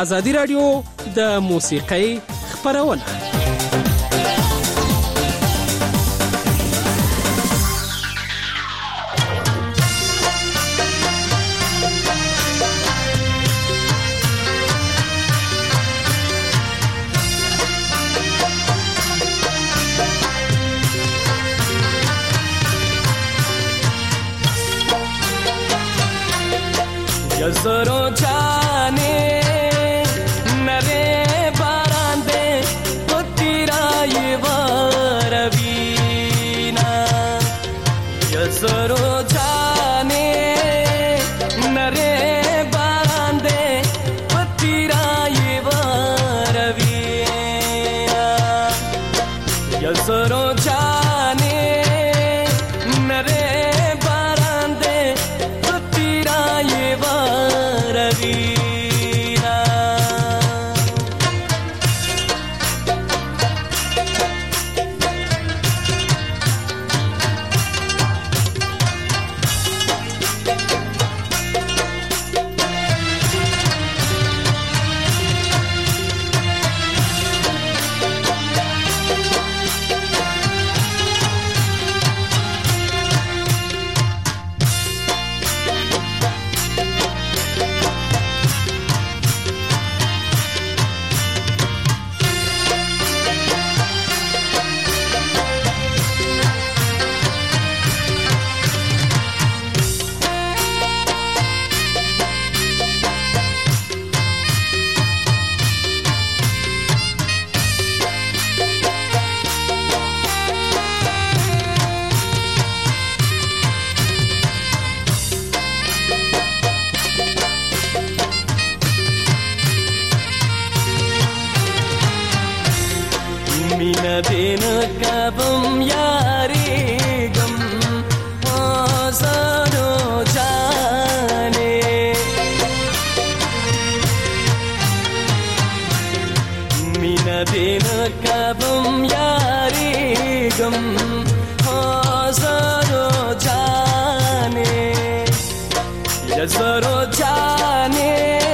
ازادي رادیو د موسیقۍ خبرونه. जरो जाने नरे बारांदे पुत्रा ये वारवीना जरो जाने नरे बारांदे पुत्रा ये वारवीना जरो जाने नरे दिन कबम यारी गम सरो जाने मीना दिन कबम यारी गम सरो जाने सरो जाने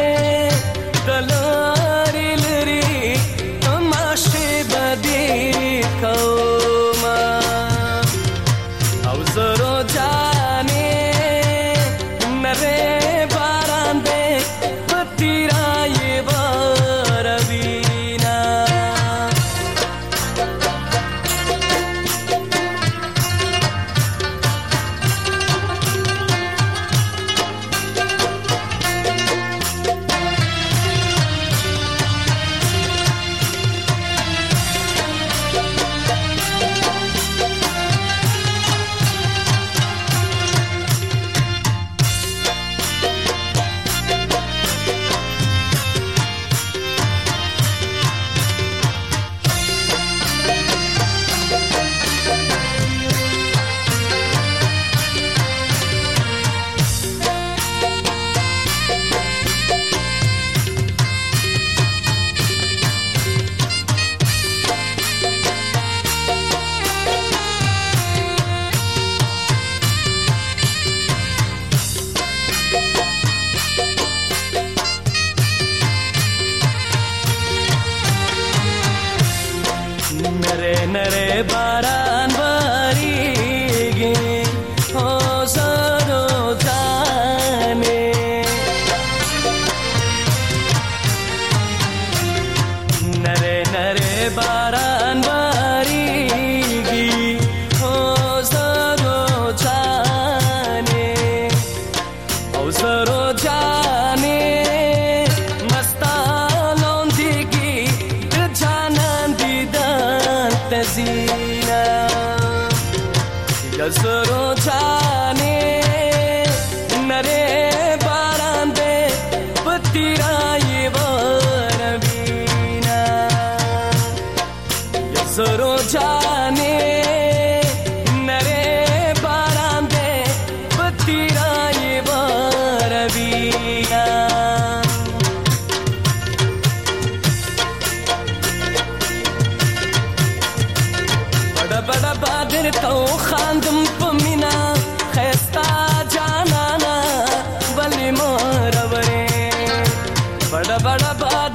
नरे बारान बारीगे हो सरो जाने नरे नरे बारान बारीगी हो सरो जाने हो सरो जाने Zina Yazaro chane nare barande patira ye varavina Yazaro chane nare barande patira ye varavina बड़ा बादर तो खांदम पमीना खैस्ता जाना ना वली मोरवरे बड़ा बड़ा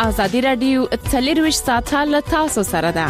ازادي رادیو 24 ساعته له تاسو سره ده.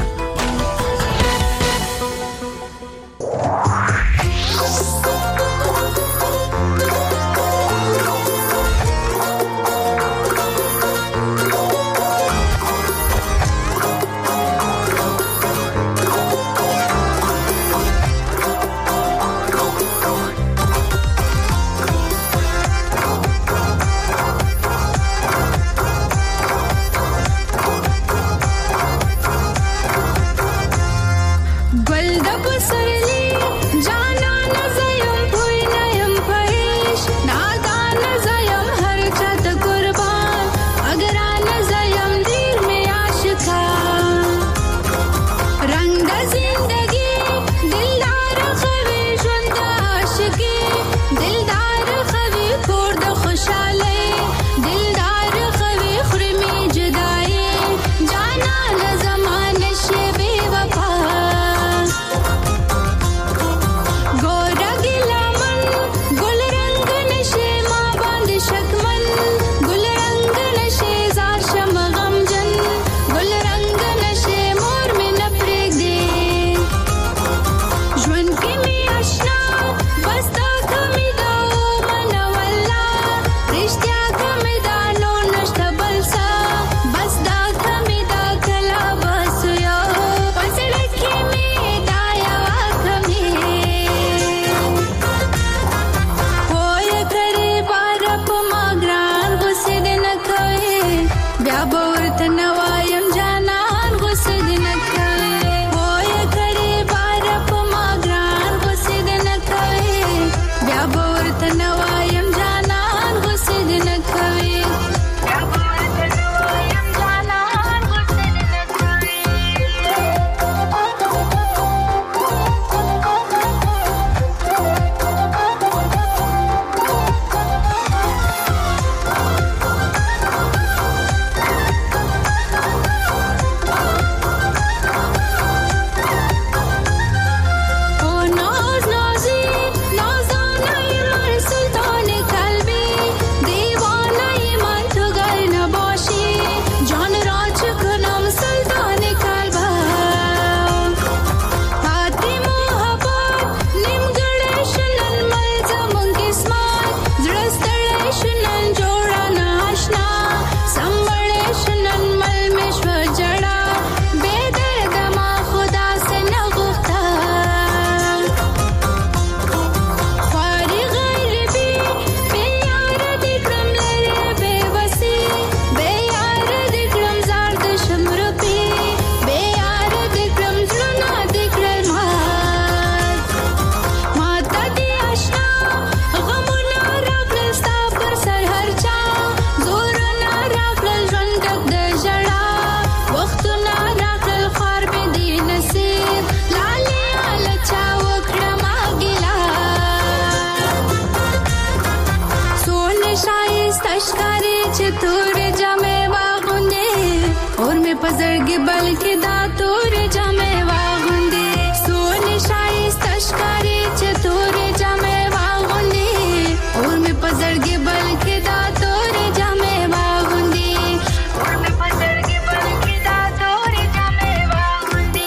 पजरगे बल्कि दातूर जमे वागुंदे सोने शाइस तशकारी चतुर जमे वागुंदे और में पजरगे बल्कि दातूर जमे वागुंदे और में पजरगे बल्कि दातूर जमे वागुंदे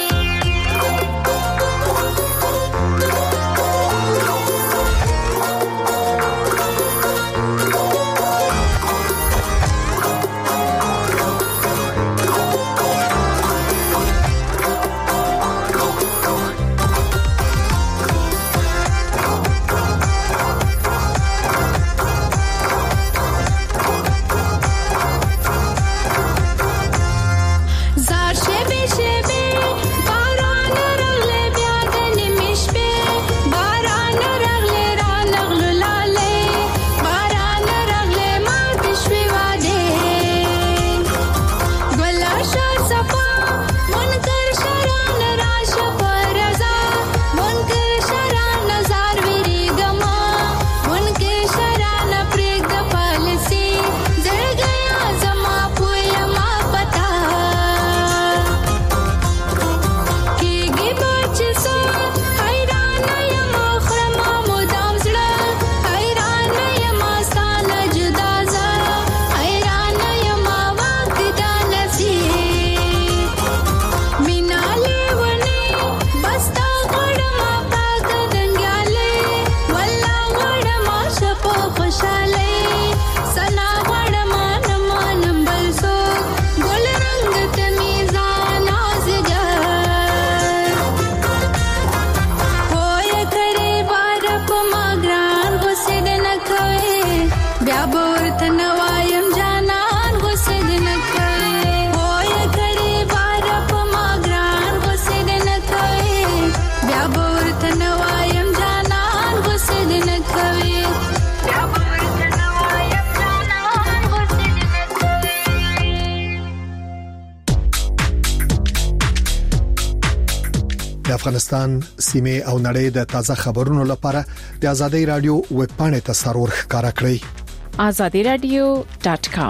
بیا ورته نوایم جانان غوسه دې نه کوي وای کړي بار په ما ګران غوسه دې نه کوي بیا ورته نوایم جانان غوسه دې نه کوي بیا ورته نوایم جانان غوسه دې نه کوي. د افغانستان سیمه او نړۍ د تازه خبرونو لپاره د آزادۍ رادیو ویب پاڼې ته سرور ښکارا کړئ azadiradio.com.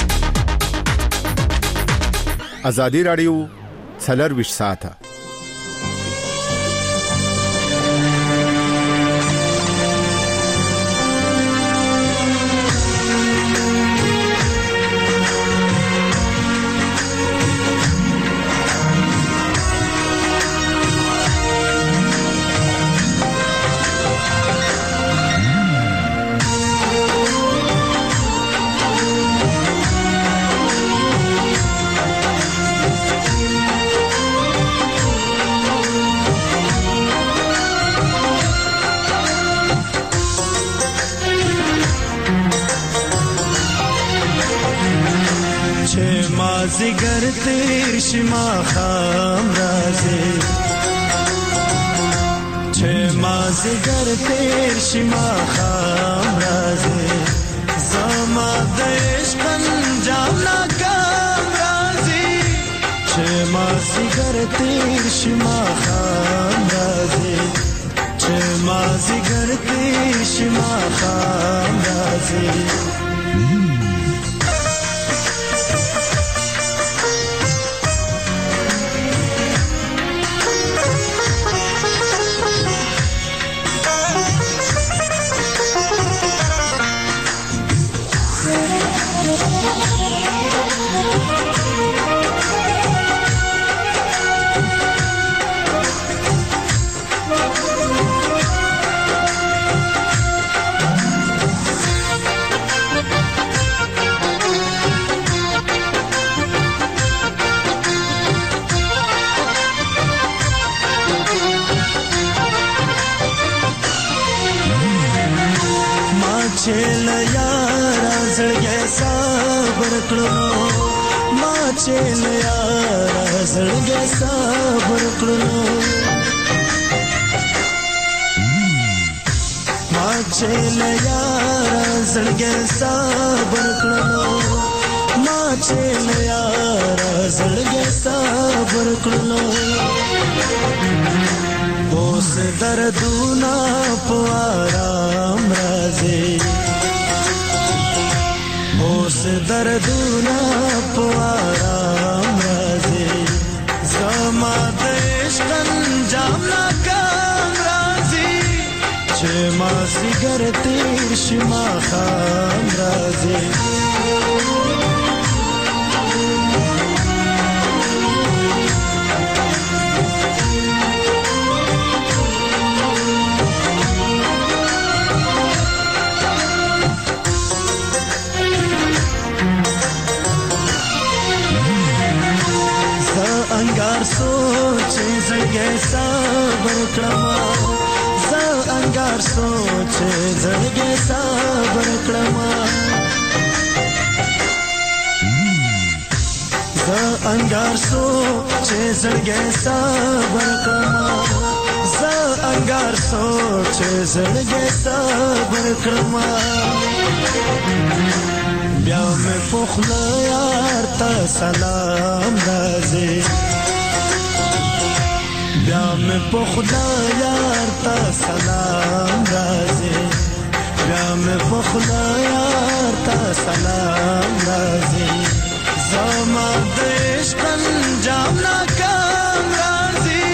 آزادۍ رادیو 24 ساعته زگر تیر شما خام رازی چه ما زگر تیر شما خام رازی زما دشق انجام ناکام رازی چه ما زگر تیر شما خام رازی چه ما زگر تیر شما خام رازی چل یارا زړګي صبر کړو ما چل یارا زړګي صبر کړو ما چل یارا زړګي صبر کړو ما چل یارا زړګي صبر کړو اوس دردونه په آرام راځي اوس دردونه په آرام راځي زما د عشق انجام ناکام راځي چې ما زګر تیر شما خام راځي انګار سوچ زړګي صبر کړم زه انګار سوچ زړګي صبر کړم زه انګار سوچ زړګي صبر کړم زه انګار سوچ زړګي صبر کړم بیا مې پخلا یار ته سلام راځي بیا مې پخلا یار ته سلام راځي بیا مې پخلا یار ته سلام راځي زما د عشق انجام ناکام راځي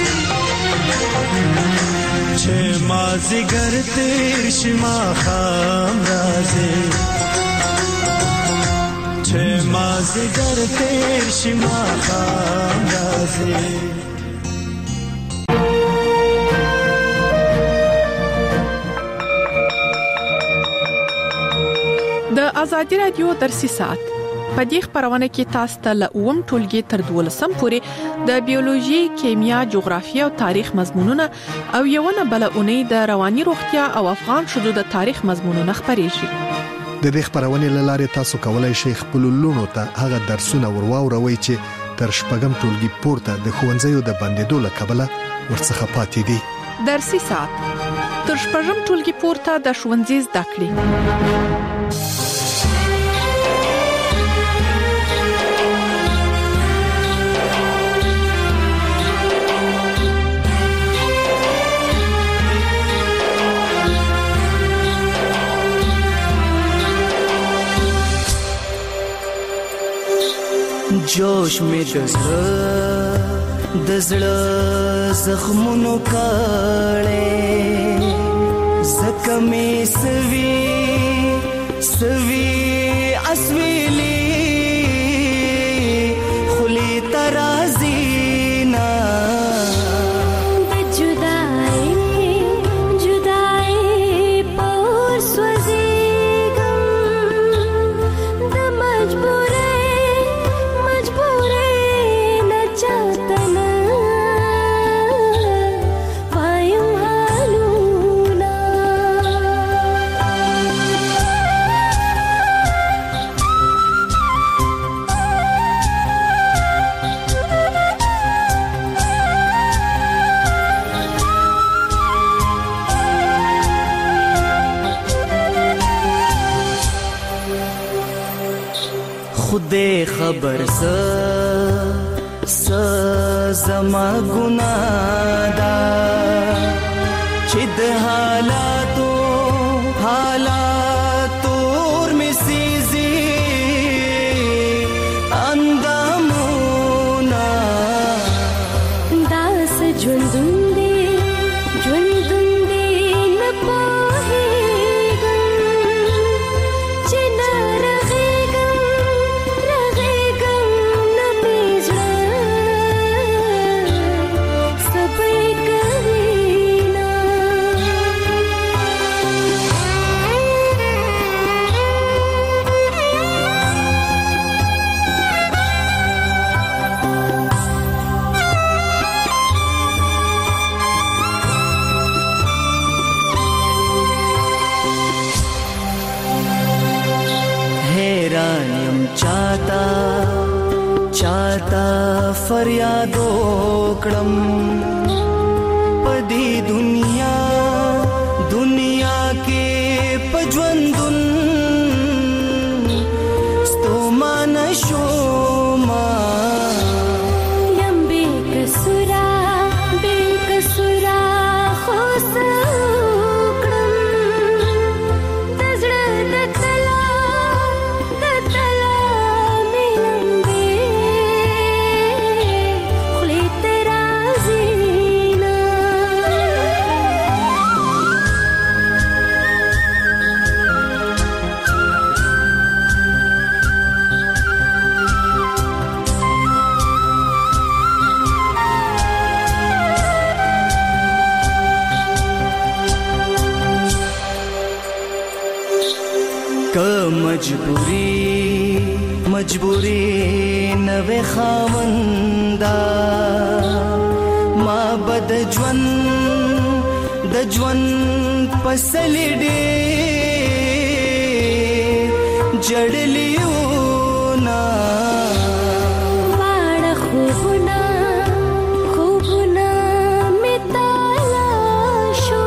چې ما زګر تیر شما خام راځي چې ما زګر تیر شما خام راځي د آزادۍ رادیو درسي ساعت په دې خبرونه کې تاسو ته له اوم ټولګي تر 12 پورې د بیولوژي، کیمیا، جغرافیه او تاریخ مضمونونه او یو نه بل اونۍ د رواني روغتیا او افغان شذو د تاریخ مضمونونه خبرېږي. د دې خبرونې لاره تاسو کولای شئ خپل لونو ته هغه درسونه ورواوروي چې تر شپږم ټولګي پورته د ښوونځیو د بندیدو له کبله ورڅخه پاتې دي. درسي سات تر شپږم ټولګي پورته د ښوونځي زده کړې. जोश में दज़ड़ा ज़ख्मों काले ज़ख्मे सवी असवीली खुली तराज़ीना खुदे खबर ज़मा गुनादा चिद हालातोर में सीजी अंदामुना दास झुंदुंदे न पाहेगन चिना चाहता फरियादो कडम पदी दुनिया के पजवंदुन स्तोमा नशोमा लंबे कसुरा खोस मजबूरी नवे खावंदा मा बद जवन पसली डे जड़लियो ना वाड़ा खूबना में तालाशो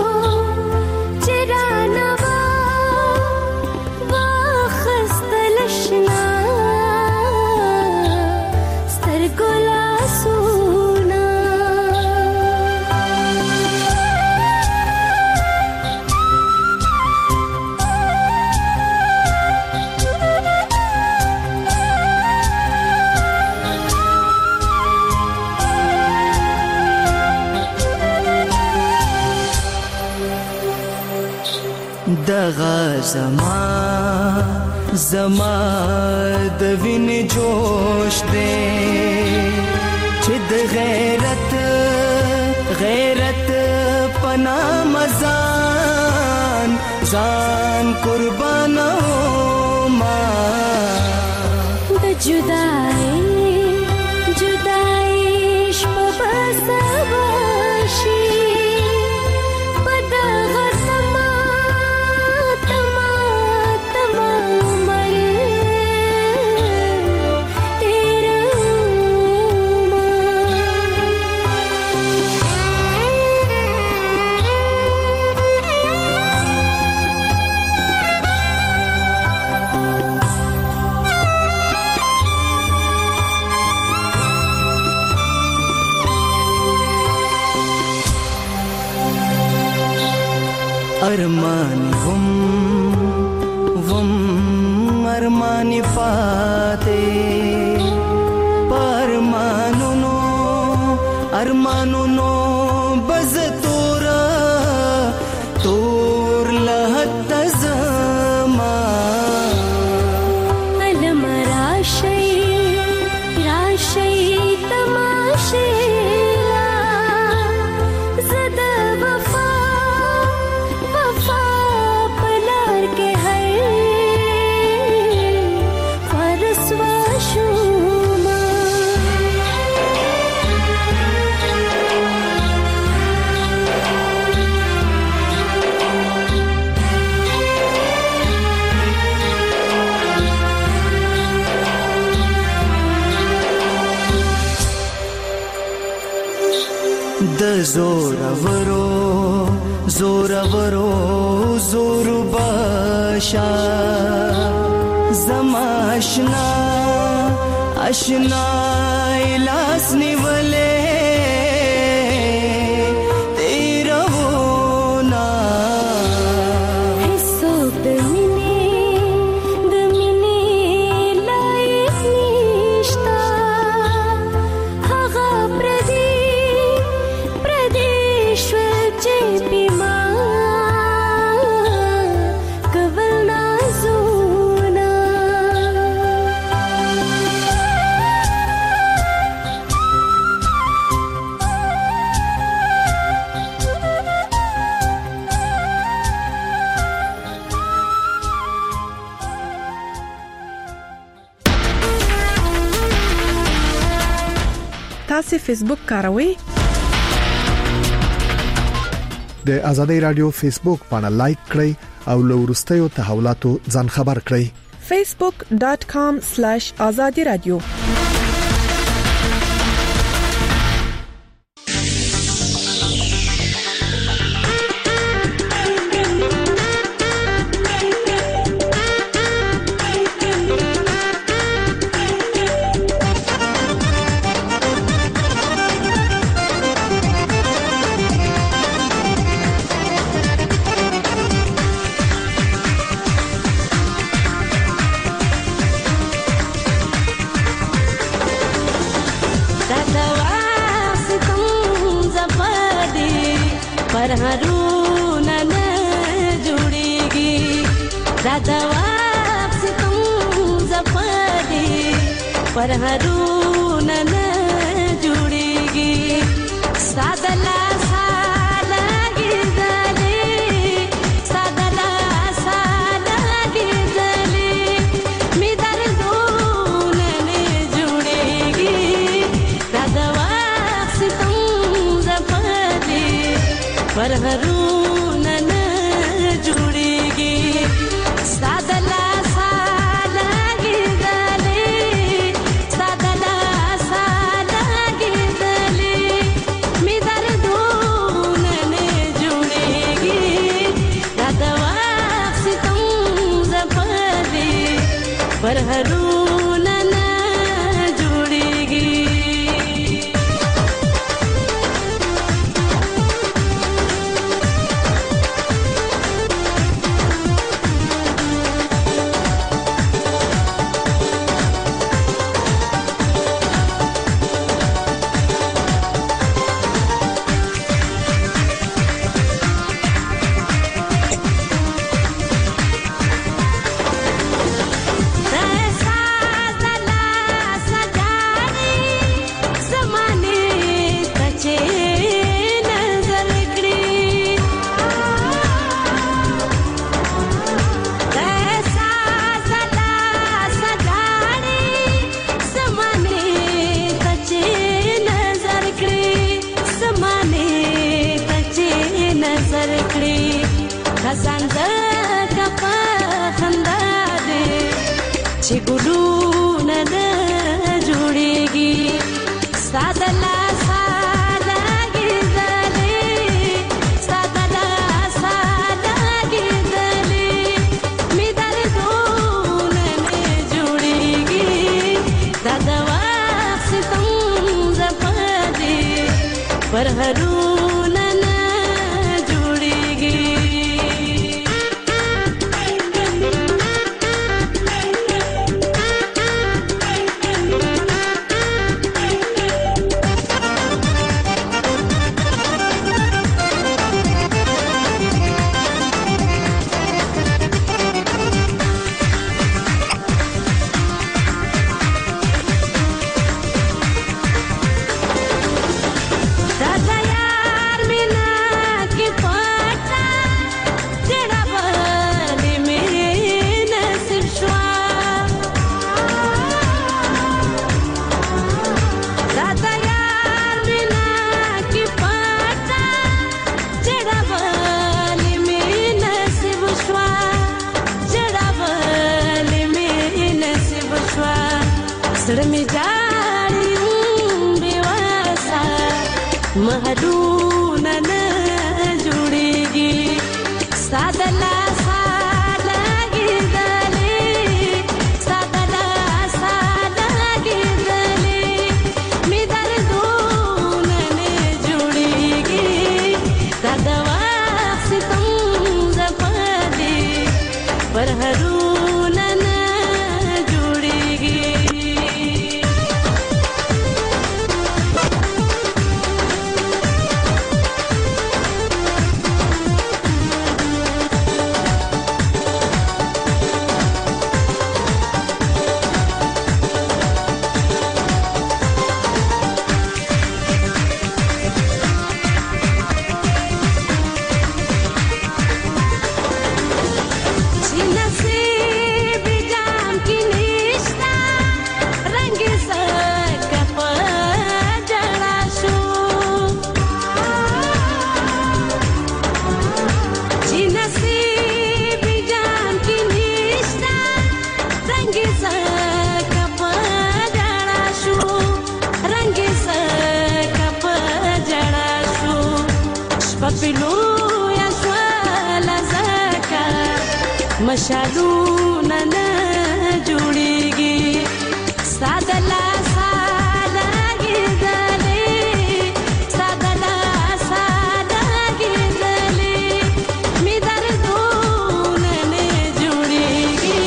चिराना दगा ज़मा दविन जोश दे चिद गैरत पना मजान जान कुर्बाना मा द जुदाई शबसवाशी पदा ارمان وم ارمان فاتح ارمانونو بز تور لحد زما علم راشي تماشي زد وفا پلار کے ہے فرس واشوما د زور باشا زما اشنا الاس نیولے تیرا ہونا حصو دمینی لائق نیشتا هغه پردیشور چه پیما کول نازونا تاسو فیسبوک کاروئ؟ د آزادۍ رادیو فیسبوک باندې لایک کړئ او له وروستیو تحولاتو ځان خبر کړئ. facebook.com/azadi radio पर हरूना न जुड़ेगी सादला साला गिरदले सादला साला गिरदले मिदर दून न जुड़ेगी राधवा सितम जपले पर हरूना न जुड़ेगी सादला पर हरूना न जुड़ेगी पर हरूना न जुड़ेगी زړه می جاړي بیواسا محلونه نه جوړيږي سادلا مشالونه نه جوړيږي سادلا سادګي دلې سادلا سادګي دلې می دردونه نه جوړيږي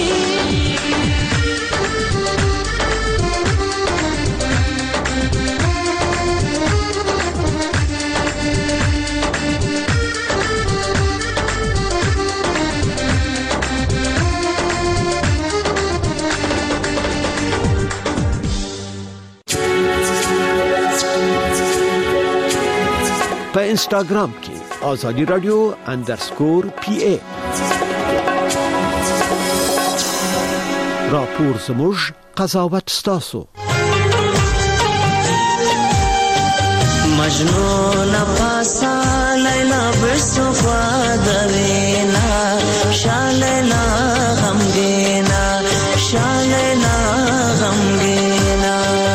په انستګرام کې آزادی رادیو _PA راپور زموږ قضاوت ستاسو مجنون پاسا لیلا برسوفا دوینا شالیلا غمگینا شالیلا غمگینا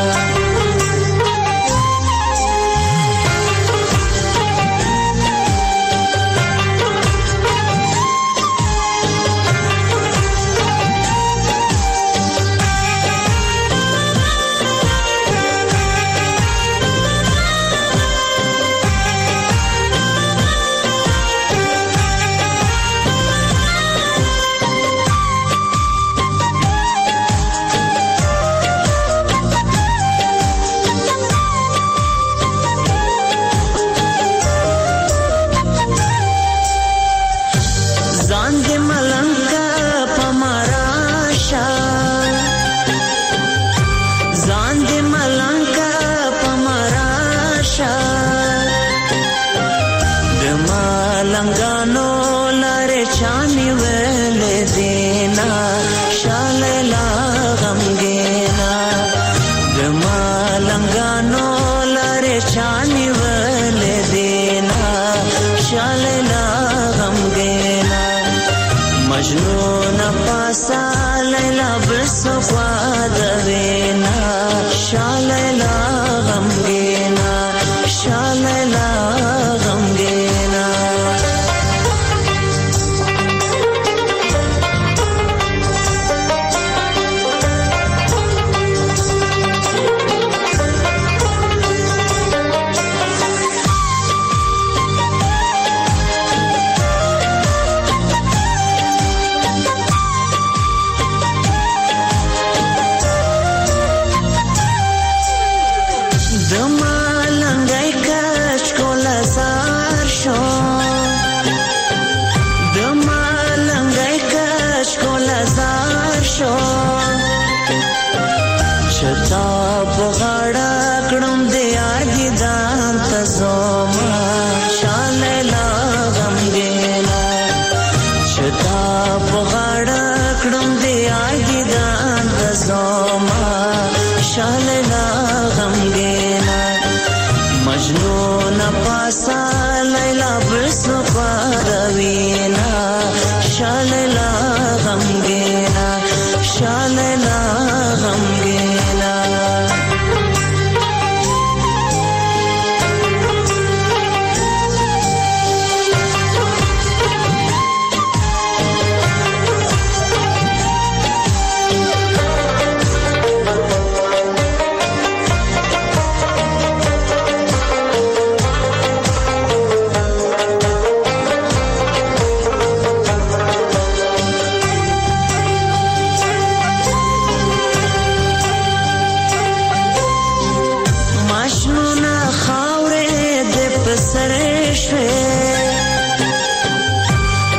مجنون پاسا لیلا برسوفا دوینا شالیلا غمگینا شالیلا غمگینا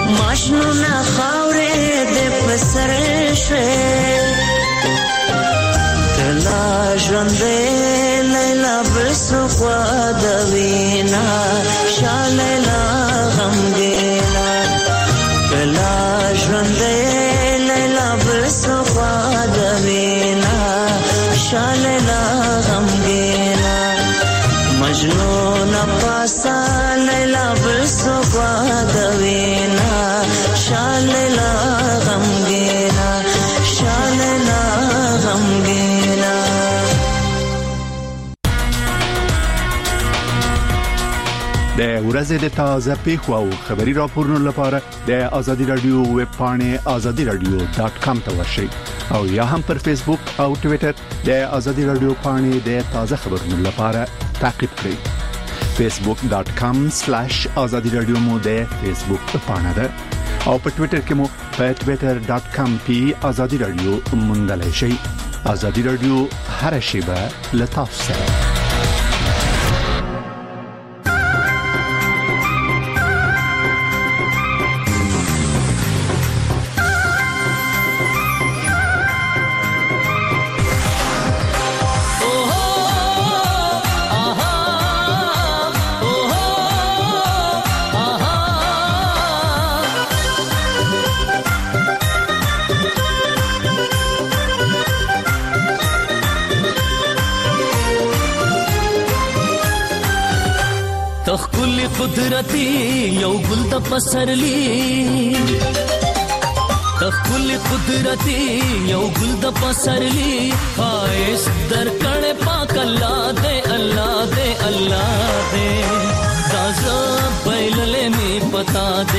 ماشنو نا خاورې د پسر شوي تلا ژوندې لیلا برسو خوا د وینا شا لیلا غمګینا تلا ژوندې لیلا برسو خوا د وینا شا لیلا غمګینا مجنون پاسا لیلا برسو خوا د وینا شا لیلا غمګینا شا لیلا غمګینا د ورځې د تازه پیښو او خبري راپورونو لپاره د آزادي رادیو ویب پاڼې azadiradio.com ته ورشئ او یا هم پر فیسبوک او ټوئیټر د آزادي رادیو پاڼې د تازه خبرونو لپاره تعقیب کړئ. facebook.com/azadiradio مو د فیسبوک پاڼه ده او په ټوئیټر کې مو په twitter.com/azadiradio موندلای شئ. آزادي رادیو هر شیبه لتاسو سره. تخکل قدرتی یو گل د پسرلی تخکل قدرتی یو گل د پسرلی خواهش در کړه پاک الله دې الله دې الله دې دازا بیللې می پتا دې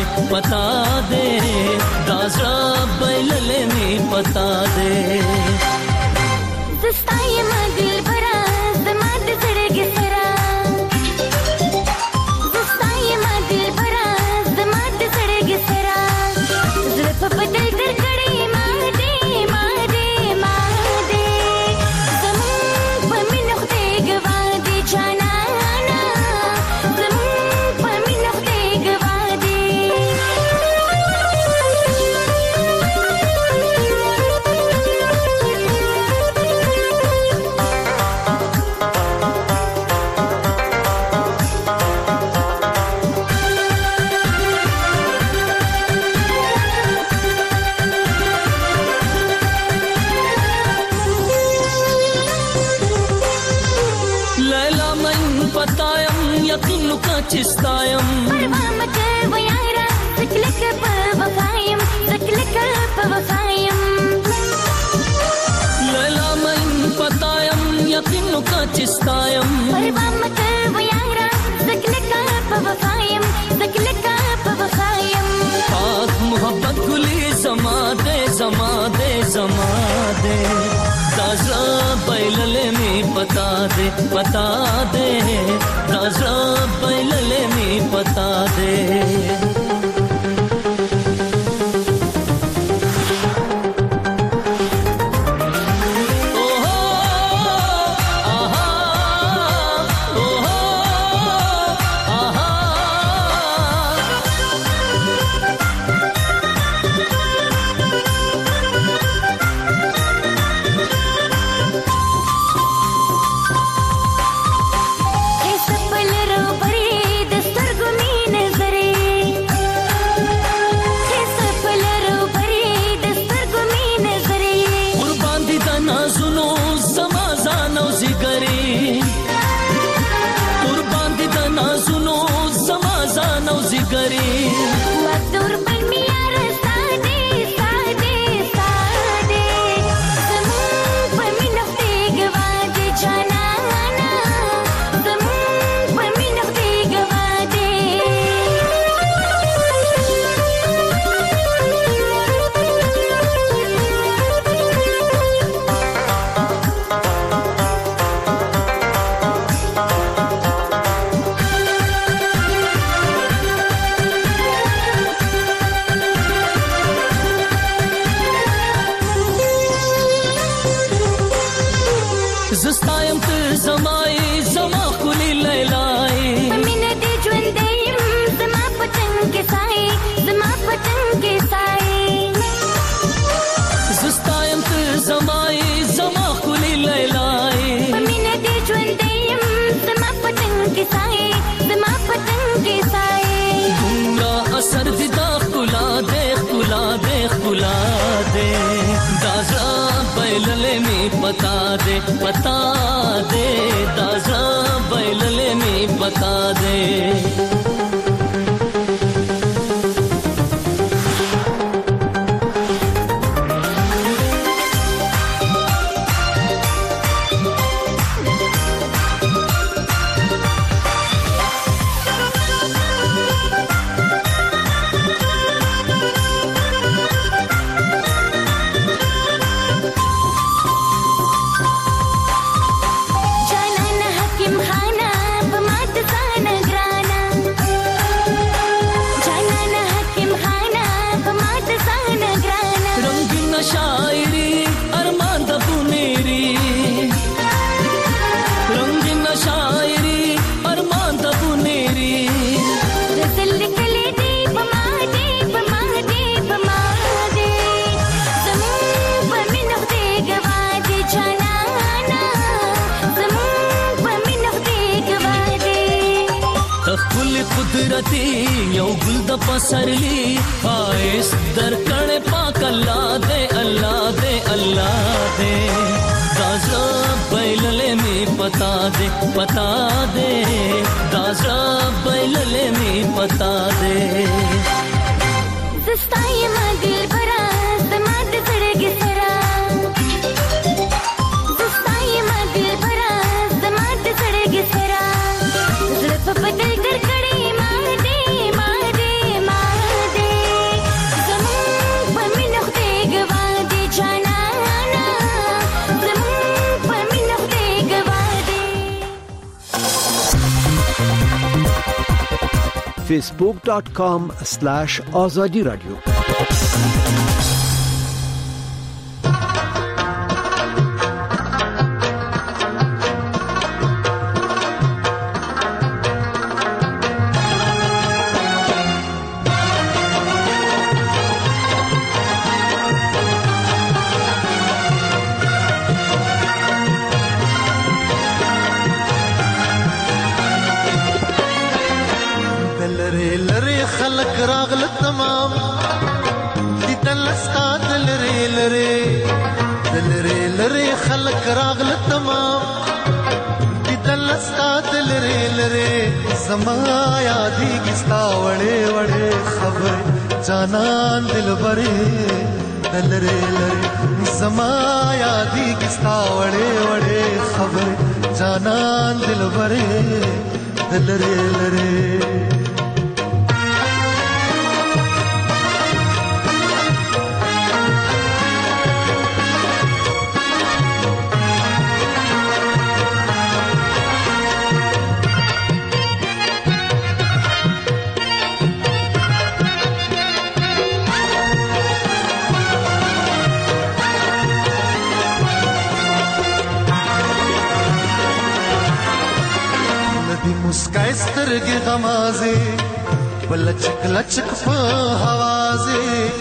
دازا بیللې می پتا دې زستای ما دل برا زما د زړګي سره بدل در کړي ما دې زمون په مینه خدای ګوا دې جانانا زمون په مینه خدای ګوا دې چستایم پرمامک ویارا زکلک په وفایم لیلا من پتایم یقین کا چستایم پرمامک ویارا زکلک په وفایم پاک محبت گلی زما دے دازا بیللے می پتا دے دازا بیللے می پتا دے दे दाजा बैलले में बता दे दाजा बैलले में बता दे یو ګل د پسرلی خایس در کړه پاک الله دې دازا بیللې می پتا دې دازا بیللې می پتا دې زستای ما دل برا زما د زړګي سره زستای ما دل برا زما د زړګي سره زړه په بدل در کړه facebook.com/azadi radio زما یادی کستا وړې وړې خبر جانان دل بره دلره لره زما یادی کستا وړې وړې خبر جانان دل بره دلره لره مسکای سترګې غمازه بلچک لچک په حوازه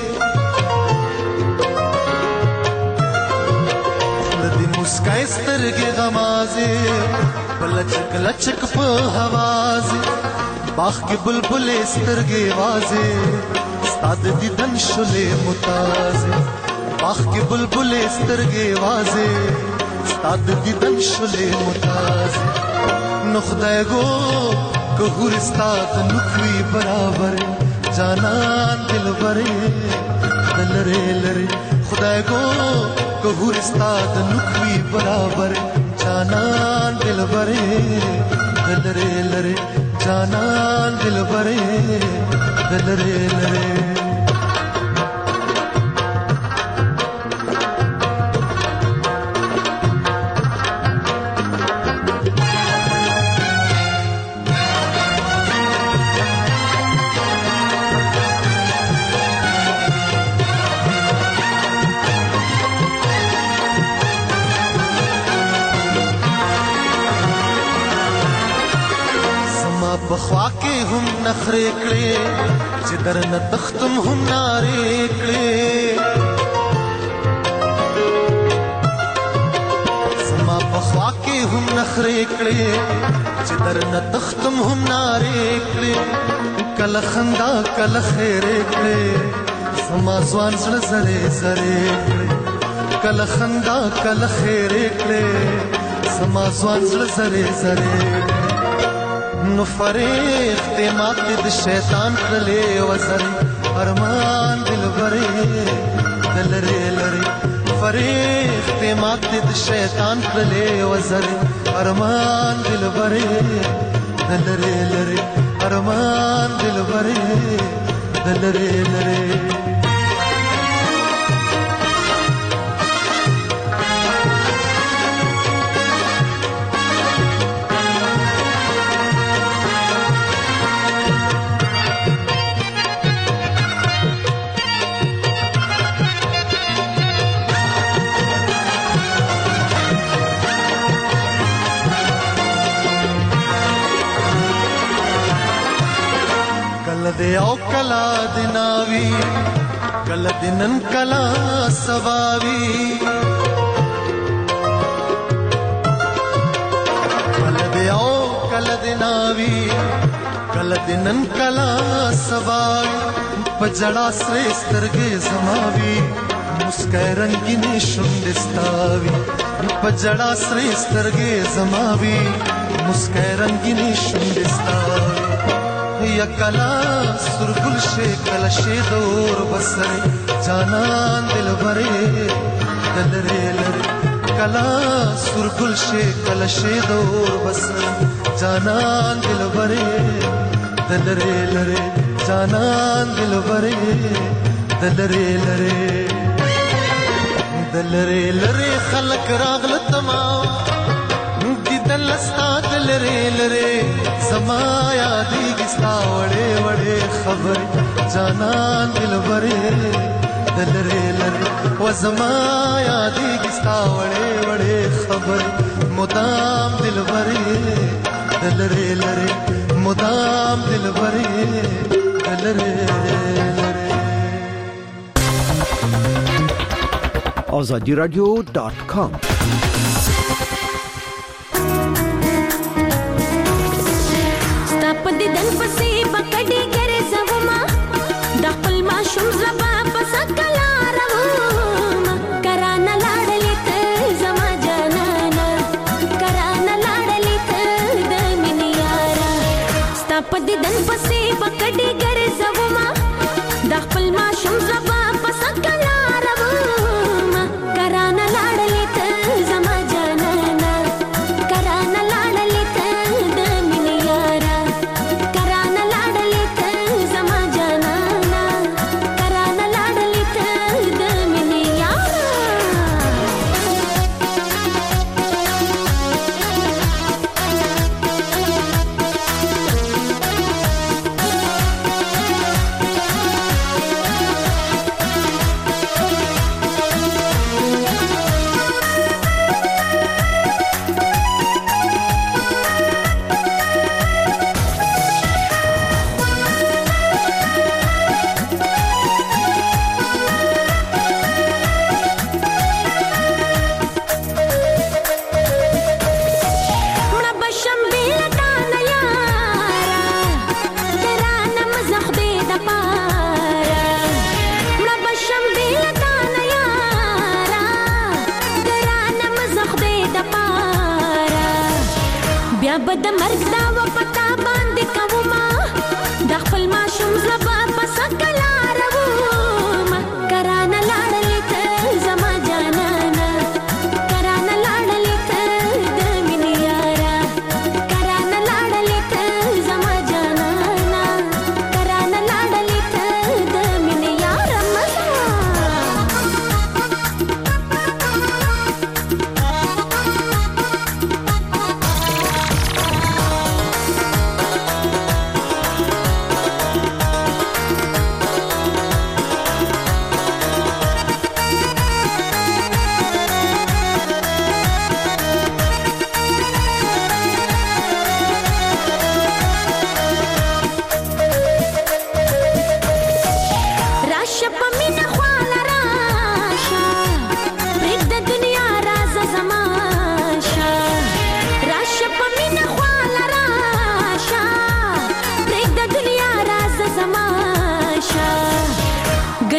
لدی مسکای سترګې غمازه بلچک لچک په حوازه باغ کې بلبل سترګې وازه ستاد دیدن شلې متازه باغ کې بلبل سترګې وازه ستاد دیدن شلې متازه نو خدای گو که هورستاد نخوی برابر جانان دل بره دلره لره خدای گو که هورستاد نخوی برابر جانان دل بره دلره لره جانان دل بره دلره لره بخوا کې هم نخرې کړې چې درنه تختم هم نارې کړې زما بخوا کې هم نخرې کړې چې درنه تختم هم نارې کړې کله خندا کله خیرې کړې سما ځوان زړه زره زره کله خندا کله خیر کړې سما ځوان زړه زره زره نو فریق ته مات د شیطان کړلې وزر ارمان دل بره دلره لره فریق ته مات د شیطان کړلې وزر ارمان دل بره دلره لره ارمان دل بره دلره لره دے او کلا دناوی کلا دنن کلا سباوی کلا دے او کلا دناوی کلا دنن کلا سباوی پجڑا سرے سترگے زماوی مسکای رنگینی شندستاوی پجڑا سرے سترگے زماوی مسکای رنگینی شندستاوی یا کلا سرگل شے کلا شے دور بسرے جانان دل بھرے دلرے لرے کلا سرگل شے کلا شے دور بسرے جانان دل بھرے دلرے لرے جانان دل بھرے دلرے لرے دلرے لرے خلق راغل تمام دلستا دلرے لرے زما یادی گستا وڑے وڑے خبر جانان دل بھرے دلرے لرے و زما یادی گستا وڑے وڑے خبر مدام دل بھرے دلرے لرے مدام دل بھرے دلرے لرے azadiradio.com پدې دن پسې بکډې ګرې زوما د خپل ماشوم زبا پس کلا روما کرانه لاړلې ته زما جانانا کرانه لاړلې ته د مینې یارا ستا پدې دن پسې بکډې ګرې زوما د خپل ماشوم زبا پس کلا روما کرانه لاړلې ته زما جانانا کرانه لاړلې ته د مینې یارا بد مرګ دا و پتا باندې کوما د خپل ماشوم زبا پس کلا روما کرانه لاړلې ته زما جانانا کرانه لاړلې ته د مینې یارا کرانه لاړلې ته زما جانانا کرانه لاړلې ته د مینې یارا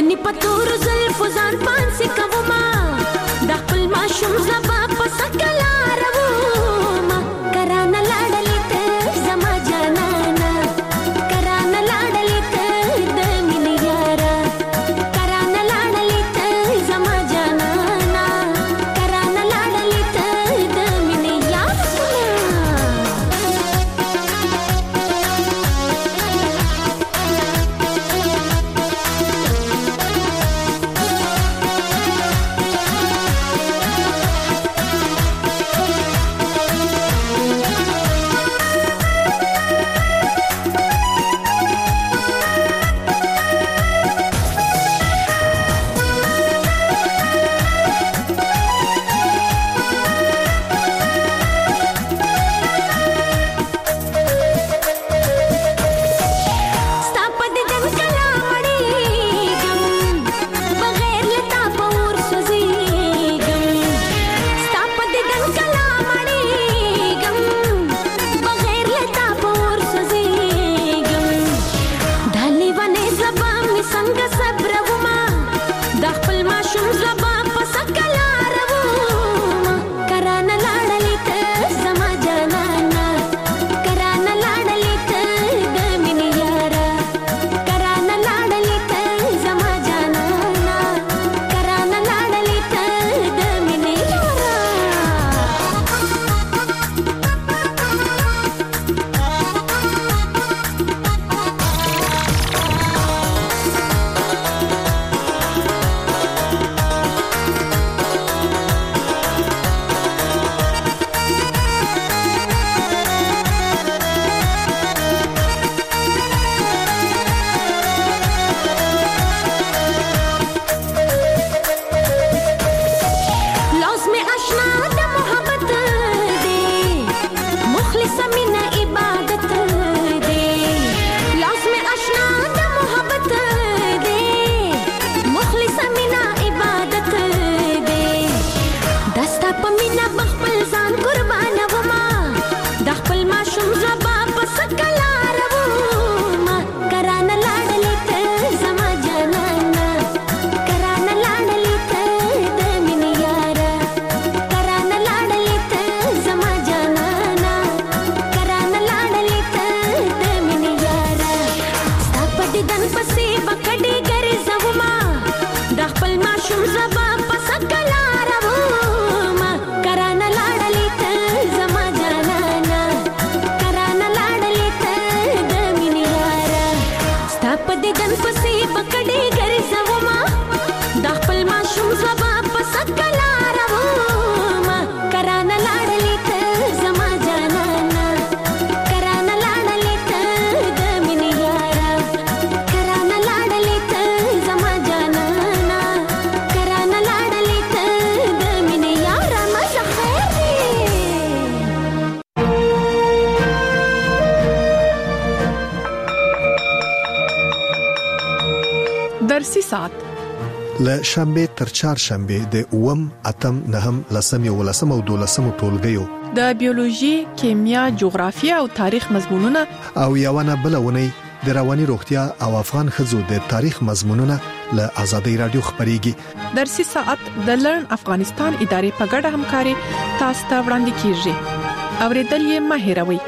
ویني پتور زلف ځان پانسي کوما د خپل ماشوم زبا پسکلا روما کرانه لاړلې ته زما جانانا کرانه لاړلې ته د مين یارا کرانه لاړلې ته زما جانانا کرانه لاړلې ته د مين یارا درسي ساعت له شنبه تر چهارشنبه د اوم اتم نهم لسم یو لسم او دولسم ټولګیو د بیولوژي، کیمیا، جغرافیه او تاریخ مضمونونه او یوونه بلونه د رواني روغتیا او افغان خزو د تاریخ مضمونونه له آزادۍ رادیو خبريږي. درسي ساعت د لرن افغانستان ادارې په ګډه همکاري تاسو ته وړاندې کیږي. اوریدل یې مه هېروئ.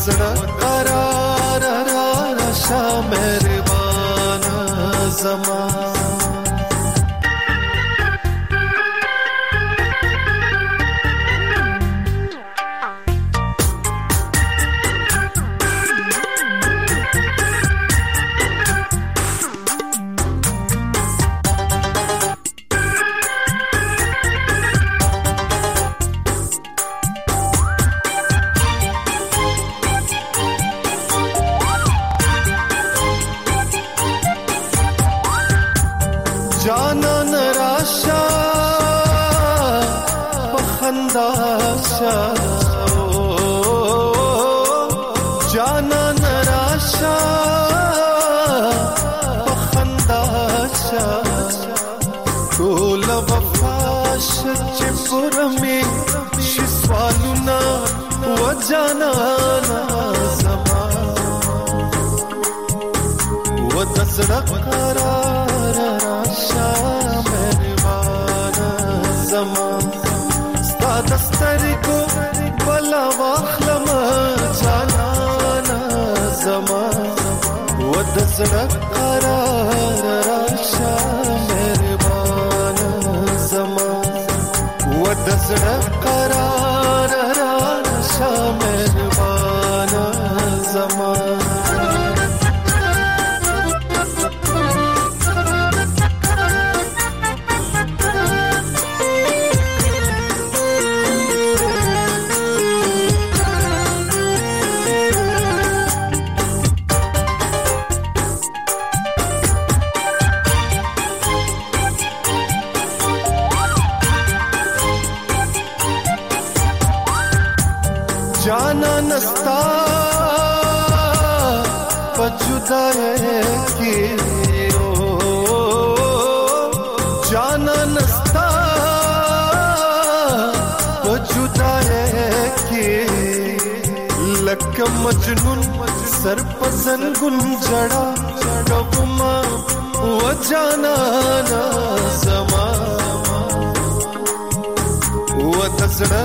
دزړه قرار راشه مهربان زما جانان راشا بخنداشا جانان راشا بخنداشا ټول وفاش چې پرمه شي سوالونه و جانان زما و دزړه قرار راشه مهربان زما ستا دسترګو بلا واخلم جانان زما و دزړه قرار راشه مهربان زما و دزړه قرار راشه مهربان زما जाना नस्ता पजुदा है कि ओ जाना नस्ता पजुदा है कि लक मजनून सर पसन गुंजड़ा डबमा वो जाना ना समा वो दसड़ा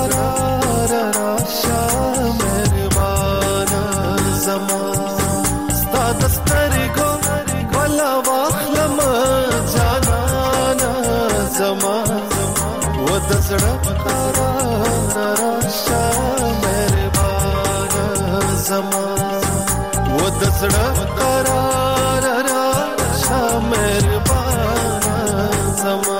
राशा मेहरबान زما ستا دسترګو ولا واخلم جانانا زما و دزړه قرار راشه مهربان زما و دزړه قرار راشه مهربان زما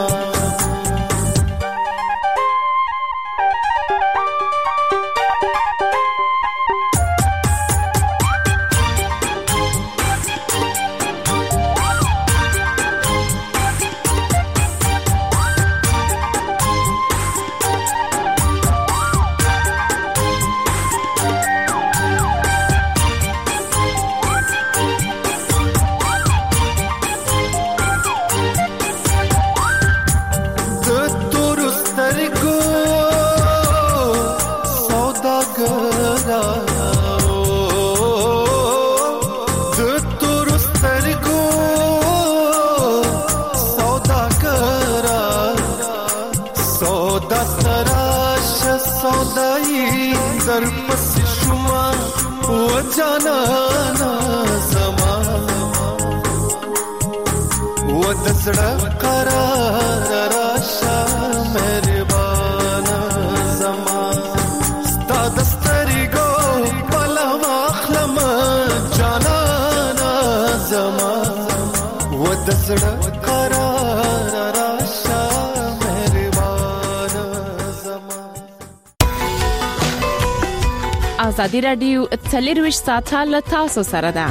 در پس شما و جانانا زما و دزړه قرار راشه مهربان زما ستا دسترګو بلا واخلم جانانا زما و دزړه قرار راشه ازادي رادیو 24 ساعته له تاسو سره ده.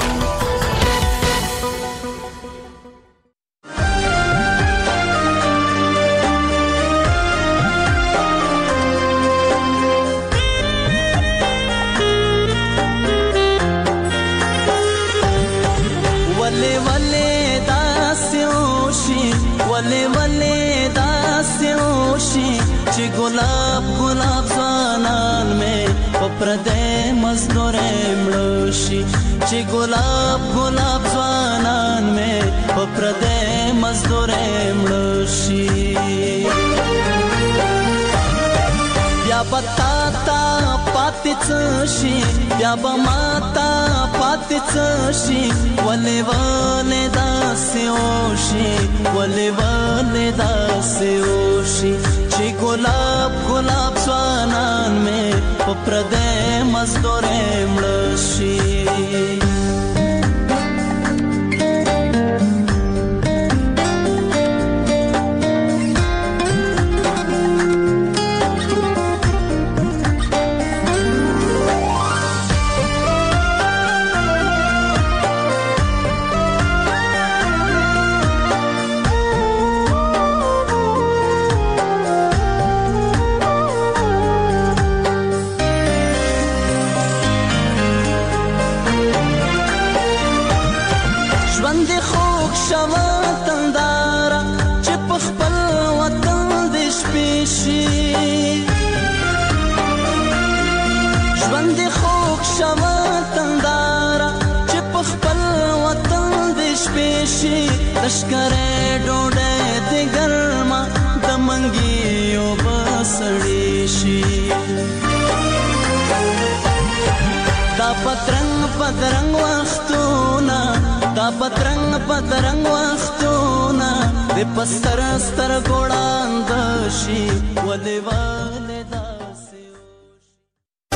پردې مزدورې مړوشي چې ګلاب ګلاب ځوانان مې په پردې مزدورې مړوشي یا پتا تا پات پاتې څه شي بیا به ماته پاتې څه شي ولې ولې داسې وشي ولې ولې داسې وشي چې ګلاب ګلاب ځوانان مې په پردې مزدورې مړه شي لشکره ډوډۍ د ګرما د منګیو بسړې شي دا پترنګ پترنګ وختونه دا پترنګ پترنګ وختونه د پستر ستر ګوړاند شي ولې